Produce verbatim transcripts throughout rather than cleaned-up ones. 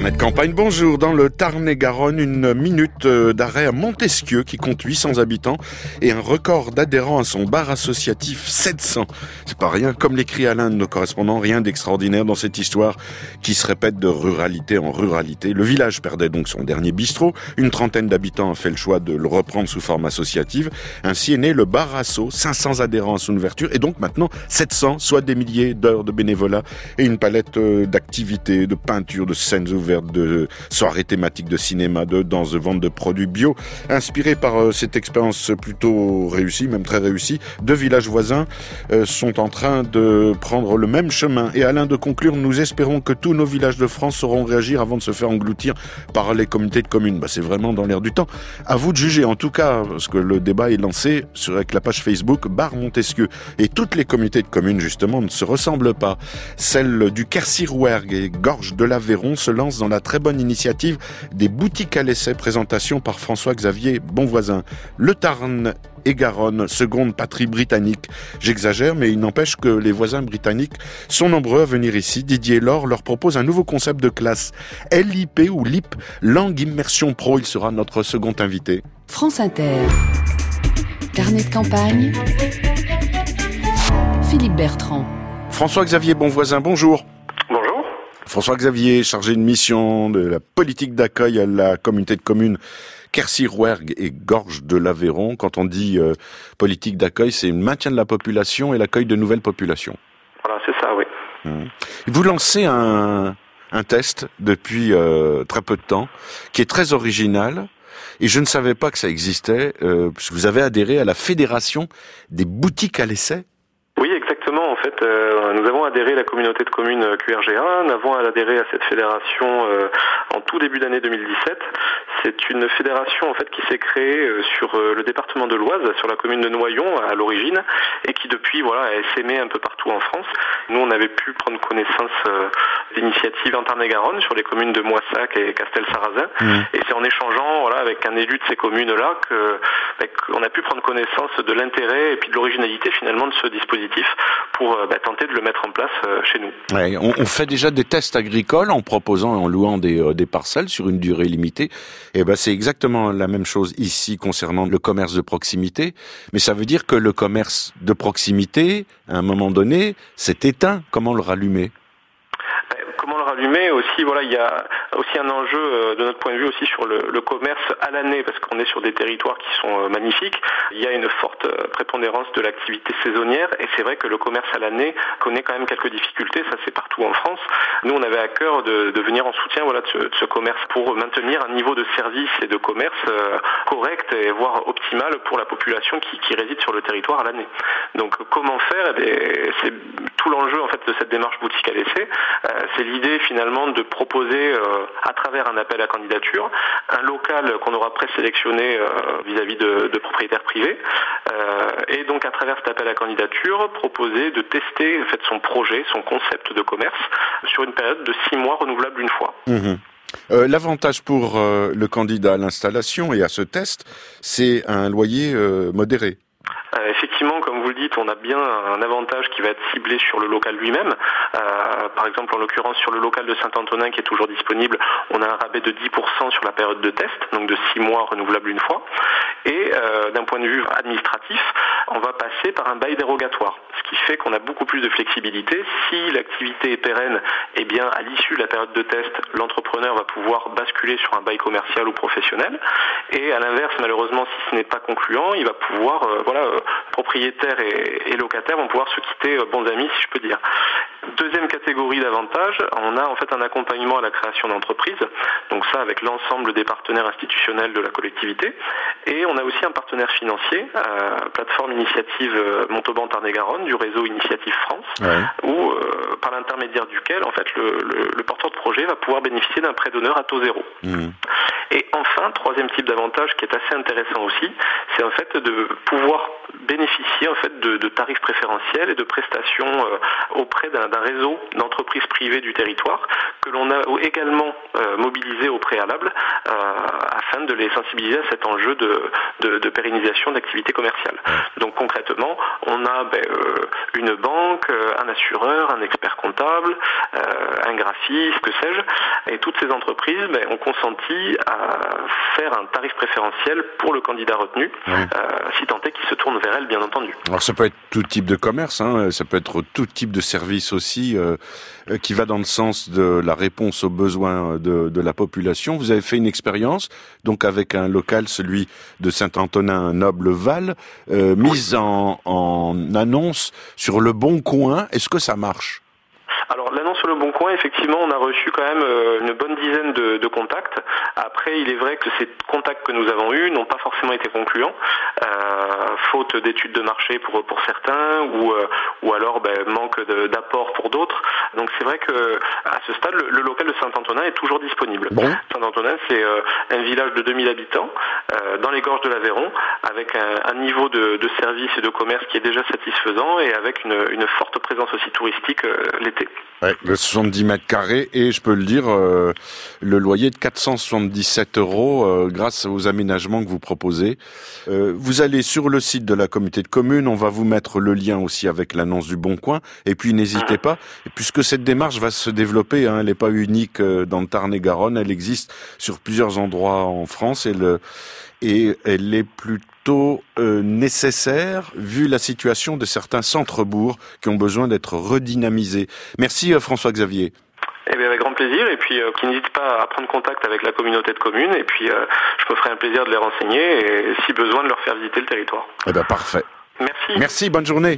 Carnet de campagne, bonjour. Dans le Tarn-et-Garonne, une minute d'arrêt à Montesquieu qui compte huit cents habitants et un record d'adhérents à son bar associatif, sept cents. C'est pas rien, comme l'écrit Alain de nos correspondants, rien d'extraordinaire dans cette histoire qui se répète de ruralité en ruralité. Le village perdait donc son dernier bistrot, une trentaine d'habitants a fait le choix de le reprendre sous forme associative. Ainsi est né le bar asso, cinq cents adhérents à son ouverture et donc maintenant sept cents, soit des milliers d'heures de bénévolat et une palette d'activités, de peinture, de scènes ouvertes, de soirées thématiques de cinéma, de danse, de vente de produits bio. Inspirés par euh, cette expérience plutôt réussie, même très réussie, deux villages voisins euh, sont en train de prendre le même chemin. Et Alain, de conclure, nous espérons que tous nos villages de France sauront réagir avant de se faire engloutir par les communautés de communes. Bah, c'est vraiment dans l'air du temps. À vous de juger, en tout cas, parce que le débat est lancé sur, avec la page Facebook Bar Montesquieu. Et toutes les communautés de communes, justement, ne se ressemblent pas. Celle du Quercy-Rouergue et Gorge de l'Aveyron se lance dans la très bonne initiative des boutiques à l'essai, présentation par François-Xavier Bonvoisin. Le Tarn et Garonne, seconde patrie britannique. J'exagère, mais il n'empêche que les voisins britanniques sont nombreux à venir ici. Didier Laure leur propose un nouveau concept de classe. L I P ou L I P, Langue Immersion Pro. Il sera notre second invité. France Inter. Carnet de campagne. Philippe Bertrand. François-Xavier Bonvoisin, bonjour. Bonjour. François-Xavier, chargé de mission de la politique d'accueil à la communauté de communes Quercy-Rouergue et Gorge de l'Aveyron. Quand on dit euh, politique d'accueil, c'est le maintien de la population et l'accueil de nouvelles populations. Voilà, c'est ça, oui. Mmh. Vous lancez un, un test depuis euh, très peu de temps, qui est très original, et je ne savais pas que ça existait, euh, parce que vous avez adhéré à la Fédération des boutiques à l'essai. Oui, exactement. En fait, euh, nous avons adhéré à la communauté de communes Q R G A. Nous avons adhéré à cette fédération euh, en tout début d'année deux mille dix-sept. C'est une fédération en fait qui s'est créée euh, sur euh, le département de l'Oise, sur la commune de Noyon à l'origine, et qui depuis voilà est essaimée un peu partout en France. Nous, on avait pu prendre connaissance euh, d'initiatives en Tarn-et-Garonne sur les communes de Moissac et Castel-Sarrazin. Mmh. Et c'est en échangeant voilà avec un élu de ces communes-là que bah, qu'on a pu prendre connaissance de l'intérêt et puis de l'originalité finalement de ce dispositif pour bah, tenter de le mettre en place euh, chez nous. Ouais, on, on fait déjà des tests agricoles en proposant et en louant des, euh, des parcelles sur une durée limitée. Et ben c'est exactement la même chose ici concernant le commerce de proximité. Mais ça veut dire que le commerce de proximité, à un moment donné, s'est éteint. Comment le rallumer ? Comment le rallumer aussi, voilà, il y a aussi un enjeu euh, de notre point de vue aussi sur le, le commerce à l'année, parce qu'on est sur des territoires qui sont euh, magnifiques. Il y a une forte euh, prépondérance de l'activité saisonnière, et c'est vrai que le commerce à l'année connaît quand même quelques difficultés, ça c'est partout en France. Nous, on avait à cœur de, de venir en soutien voilà, de, ce, de ce commerce pour maintenir un niveau de service et de commerce euh, correct et voire optimal pour la population qui, qui réside sur le territoire à l'année. Donc comment faire ? Eh bien, c'est tout l'enjeu en fait de cette démarche boutique à l'essai. Euh, c'est l'idée finalement de proposer euh, à travers un appel à candidature un local qu'on aura présélectionné euh, vis-à-vis de, de propriétaires privés euh, et donc à travers cet appel à candidature proposer de tester en fait, son projet, son concept de commerce sur une période de six mois renouvelable une fois. Mmh. Euh, l'avantage pour euh, le candidat à l'installation et à ce test, c'est un loyer euh, modéré. Euh, effectivement, comme vous le dites, on a bien un avantage qui va être ciblé sur le local lui-même. Euh, par exemple, en l'occurrence, sur le local de Saint-Antonin qui est toujours disponible, on a un rabais de dix pour cent sur la période de test, donc de six mois renouvelable une fois. Et euh, d'un point de vue administratif, on va passer par un bail dérogatoire, ce qui fait qu'on a beaucoup plus de flexibilité. Si l'activité est pérenne, eh bien, à l'issue de la période de test, l'entrepreneur va pouvoir basculer sur un bail commercial ou professionnel. Et à l'inverse, malheureusement, si ce n'est pas concluant, il va pouvoir, euh, voilà, euh, propriétaires et, et locataires vont pouvoir se quitter euh, bons amis, si je peux dire. Deuxième catégorie d'avantages, on a en fait un accompagnement à la création d'entreprises, donc ça avec l'ensemble des partenaires institutionnels de la collectivité, et on a aussi un partenaire financier, euh, plateforme initiative euh, Montauban Tarn-et-Garonne du réseau Initiative France, ouais. où euh, par l'intermédiaire duquel en fait le, le, le porteur de projet va pouvoir bénéficier d'un prêt d'honneur à taux zéro. Mmh. Et enfin, enfin, troisième type d'avantage qui est assez intéressant aussi, c'est en fait de pouvoir bénéficier en fait de, de tarifs préférentiels et de prestations euh, auprès d'un, d'un réseau d'entreprises privées du territoire que l'on a également euh, mobilisé au préalable euh, afin de les sensibiliser à cet enjeu de, de, de pérennisation d'activités commerciales. Donc concrètement, on a ben, euh, une banque, un assureur, un expert comptable, euh, un graphiste, que sais-je, et toutes ces entreprises ben, ont consenti à faire un tarif préférentiel pour le candidat retenu, oui. euh, si tant est qu'il se tourne vers elle, bien entendu. Alors ça peut être tout type de commerce, hein, ça peut être tout type de service aussi, euh, qui va dans le sens de la réponse aux besoins de, de la population. Vous avez fait une expérience, donc avec un local, celui de Saint-Antonin-Noble-Val, euh, mise en, en annonce sur Le Bon Coin. Est-ce que ça marche ? Alors l'annonce sur Le Bon Coin, effectivement, on a reçu quand même euh, une bonne dizaine de, de contacts. Après, il est vrai que ces contacts que nous avons eus n'ont pas forcément été concluants, euh, faute d'études de marché pour pour certains, ou euh, ou alors ben, manque de, d'apport pour d'autres. Donc c'est vrai que à ce stade, le, le local de Saint-Antonin est toujours disponible. Bon. Saint-Antonin, c'est euh, un village de deux mille habitants euh, dans les gorges de l'Aveyron, avec un, un niveau de, de service et de commerce qui est déjà satisfaisant et avec une, une forte présence aussi touristique euh, l'été. Ouais, le soixante-dix mètres carrés et je peux le dire, euh, le loyer de quatre cent soixante-dix-sept euros euh, grâce aux aménagements que vous proposez. Euh, vous allez sur le site de la communauté de communes, on va vous mettre le lien aussi avec l'annonce du Bon Coin. Et puis n'hésitez pas, puisque cette démarche va se développer, hein, elle n'est pas unique dans le Tarn-et-Garonne, elle existe sur plusieurs endroits en France et, le, et elle est plutôt euh, nécessaire vu la situation de certains centres-bourgs qui ont besoin d'être redynamisés. Merci euh, François-Xavier. Eh bien, avec grand plaisir, et puis euh, qui n'hésitent pas à prendre contact avec la communauté de communes, et puis euh, je me ferai un plaisir de les renseigner, et si besoin de leur faire visiter le territoire. Eh bien, parfait. Merci. Merci, bonne journée.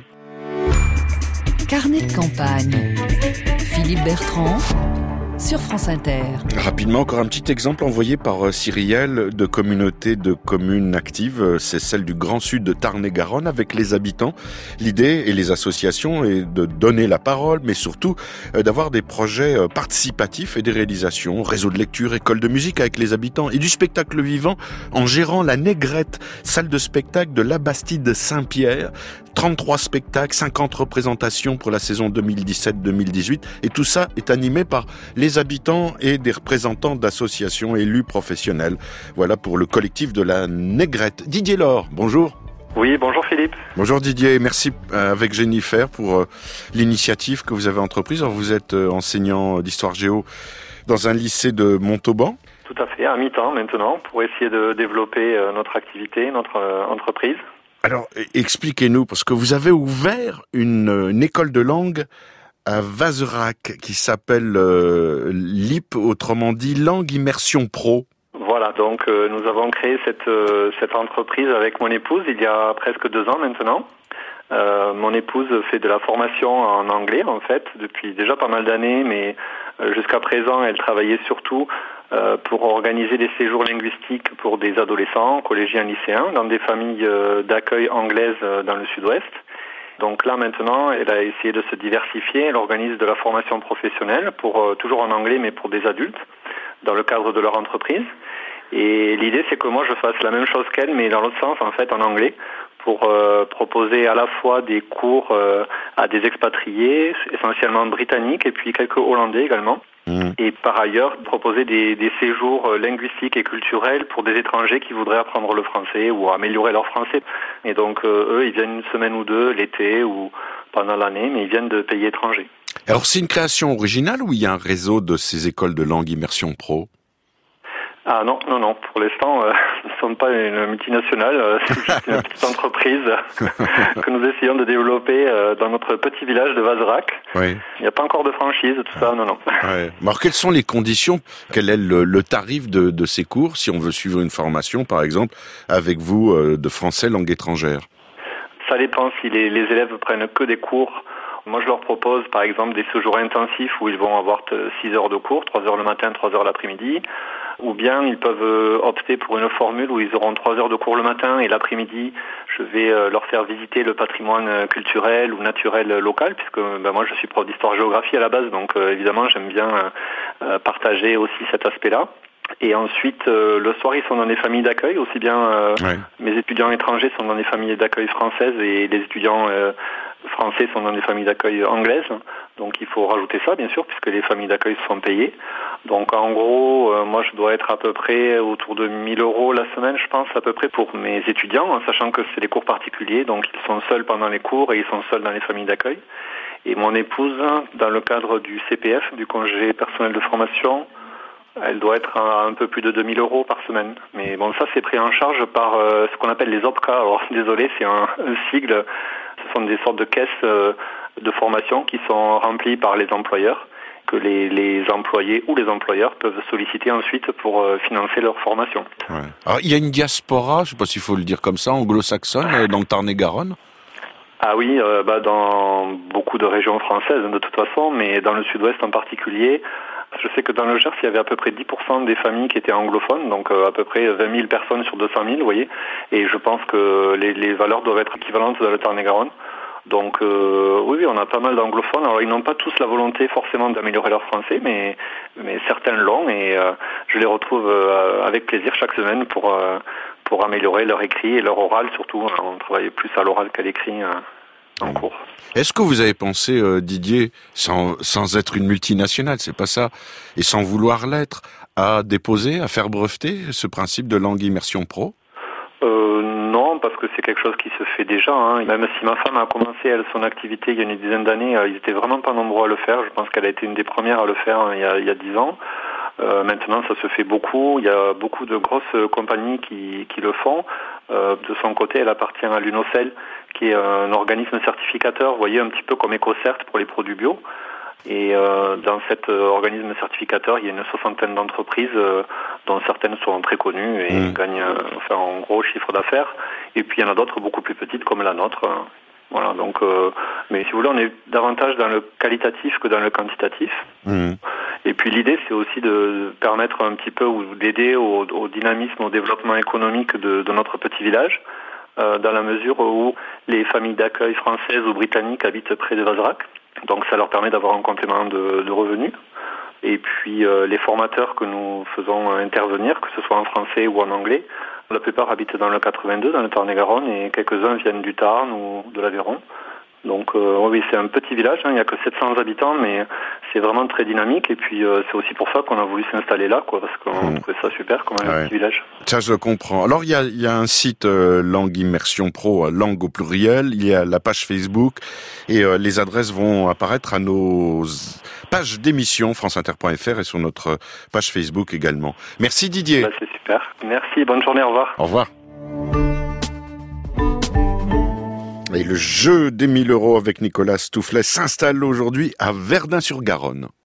Carnet de campagne. Philippe Bertrand sur France Inter. Rapidement, encore un petit exemple envoyé par Cyrielle de communauté de communes actives. C'est celle du Grand Sud de Tarn-et-Garonne avec les habitants. L'idée et les associations est de donner la parole, mais surtout d'avoir des projets participatifs et des réalisations, réseau de lecture, école de musique avec les habitants et du spectacle vivant en gérant la Négrette, salle de spectacle de la Bastide Saint-Pierre. trente-trois spectacles, cinquante représentations pour la saison deux mille dix-sept deux mille dix-huit. Et tout ça est animé par les habitants et des représentants d'associations élus professionnels. Voilà pour le collectif de la Négrette. Didier Laure, bonjour. Oui, bonjour Philippe. Bonjour Didier, merci avec Jennifer pour l'initiative que vous avez entreprise. Alors, vous êtes enseignant d'histoire géo dans un lycée de Montauban. Tout à fait, à mi-temps maintenant, pour essayer de développer notre activité, notre entreprise. Alors, expliquez-nous, parce que vous avez ouvert une, une école de langue à Vazerac qui s'appelle euh, L I P, autrement dit Langue Immersion Pro. Voilà, donc euh, nous avons créé cette, euh, cette entreprise avec mon épouse il y a presque deux ans maintenant. Euh, mon épouse fait de la formation en anglais en fait depuis déjà pas mal d'années, mais euh, jusqu'à présent elle travaillait surtout euh, pour organiser des séjours linguistiques pour des adolescents, collégiens, lycéens, dans des familles euh, d'accueil anglaises euh, dans le sud-ouest. Donc là maintenant, elle a essayé de se diversifier, elle organise de la formation professionnelle, pour euh, toujours en anglais mais pour des adultes, dans le cadre de leur entreprise. Et l'idée c'est que moi je fasse la même chose qu'elle, mais dans l'autre sens en fait en anglais, pour euh, proposer à la fois des cours euh, à des expatriés, essentiellement britanniques, et puis quelques Hollandais également. Mmh. Et par ailleurs, proposer des, des séjours linguistiques et culturels pour des étrangers qui voudraient apprendre le français ou améliorer leur français. Et donc euh, eux, ils viennent une semaine ou deux l'été ou pendant l'année, mais ils viennent de pays étrangers. Alors c'est une création originale ou il y a un réseau de ces écoles de langue immersion pro ? Ah non, non, non. Pour l'instant, euh, nous ne sommes pas une multinationale. Euh, c'est juste une petite entreprise que nous essayons de développer euh, dans notre petit village de Vazerac. Oui. Il n'y a pas encore de franchise, tout ça, non, non. Ouais. Alors, quelles sont les conditions ? Quel est le, le tarif de, de ces cours si on veut suivre une formation, par exemple, avec vous, euh, de français langue étrangère ? Ça dépend si les, les élèves prennent que des cours. Moi, je leur propose, par exemple, des séjours intensifs où ils vont avoir six heures de cours, trois heures le matin, trois heures l'après-midi. Ou bien ils peuvent opter pour une formule où ils auront trois heures de cours le matin et l'après-midi, je vais leur faire visiter le patrimoine culturel ou naturel local, puisque ben, moi je suis prof d'histoire-géographie à la base, donc euh, évidemment j'aime bien euh, partager aussi cet aspect-là. Et ensuite, euh, le soir, ils sont dans des familles d'accueil, aussi bien euh, ouais. mes étudiants étrangers sont dans des familles d'accueil françaises et les étudiants euh, français sont dans des familles d'accueil anglaises. Donc il faut rajouter ça, bien sûr, puisque les familles d'accueil sont payées. Donc en gros, euh, moi je dois être à peu près autour de mille euros la semaine, je pense, à peu près pour mes étudiants, en sachant que c'est des cours particuliers, donc ils sont seuls pendant les cours et ils sont seuls dans les familles d'accueil. Et mon épouse, dans le cadre du C P F, du congé personnel de formation, elle doit être à un peu plus de deux mille euros par semaine. Mais bon, ça c'est pris en charge par euh, ce qu'on appelle les O P C A. Alors désolé, c'est un, un sigle. Ce sont des sortes de caisses euh, de formation qui sont remplies par les employeurs, que les, les employés ou les employeurs peuvent solliciter ensuite pour euh, financer leur formation. Ouais. Alors il y a une diaspora, je ne sais pas s'il faut le dire comme ça, anglo-saxonne, euh, dans le Tarn-et-Garonne. Ah oui, euh, bah dans beaucoup de régions françaises de toute façon, mais dans le sud-ouest en particulier. Je sais que dans le Gers, il y avait à peu près dix pour cent des familles qui étaient anglophones, donc euh, à peu près vingt mille personnes sur deux cent mille, vous voyez. Et je pense que les, les valeurs doivent être équivalentes dans le Tarn-et-Garonne. Donc euh, oui, oui, on a pas mal d'anglophones. Alors ils n'ont pas tous la volonté forcément d'améliorer leur français, mais, mais certains l'ont et euh, je les retrouve euh, avec plaisir chaque semaine pour, euh, pour améliorer leur écrit et leur oral surtout. On travaille plus à l'oral qu'à l'écrit euh, en cours. Est-ce que vous avez pensé, euh, Didier, sans, sans être une multinationale, c'est pas ça, et sans vouloir l'être, à déposer, à faire breveter ce principe de langue immersion pro ? Euh, non, parce que c'est quelque chose qui se fait déjà. Hein. Même si ma femme a commencé elle, son activité il y a une dizaine d'années, euh, ils étaient vraiment pas nombreux à le faire. Je pense qu'elle a été une des premières à le faire hein, il y a, il y a dix ans. Euh, maintenant, ça se fait beaucoup. Il y a beaucoup de grosses compagnies qui, qui le font. Euh, de son côté, elle appartient à l'UNOCEL, qui est un organisme certificateur, vous voyez, un petit peu comme EcoCert pour les produits bio. Et euh, dans cet euh, organisme certificateur, il y a une soixantaine d'entreprises, euh, dont certaines sont très connues et mmh. gagnent euh, enfin, un gros chiffre d'affaires. Et puis il y en a d'autres beaucoup plus petites comme la nôtre. Hein. Voilà, donc, euh, mais si vous voulez, on est davantage dans le qualitatif que dans le quantitatif. Mmh. Et puis l'idée, c'est aussi de permettre un petit peu ou d'aider au, au dynamisme, au développement économique de, de notre petit village, euh, dans la mesure où les familles d'accueil françaises ou britanniques habitent près de Vazerac. Donc ça leur permet d'avoir un complément de, de revenus. Et puis euh, les formateurs que nous faisons intervenir, que ce soit en français ou en anglais, la plupart habitent dans le quatre-vingt-deux, dans le Tarn-et-Garonne, et quelques-uns viennent du Tarn ou de l'Aveyron. Donc euh, oui, c'est un petit village, hein, il n'y a que sept cents habitants, mais c'est vraiment très dynamique. Et puis euh, c'est aussi pour ça qu'on a voulu s'installer là, quoi, parce qu'on mmh. trouvait ça super comme un ouais. petit village. Ça, je le comprends. Alors il y a, il y a un site euh, Langue Immersion Pro, langue au pluriel. Il y a la page Facebook et euh, les adresses vont apparaître à nos pages d'émission france inter point f r et sur notre page Facebook également. Merci Didier. Bah, c'est super. Merci. Bonne journée. Au revoir. Au revoir. Et le jeu des mille euros avec Nicolas Stoufflet s'installe aujourd'hui à Verdun-sur-Garonne.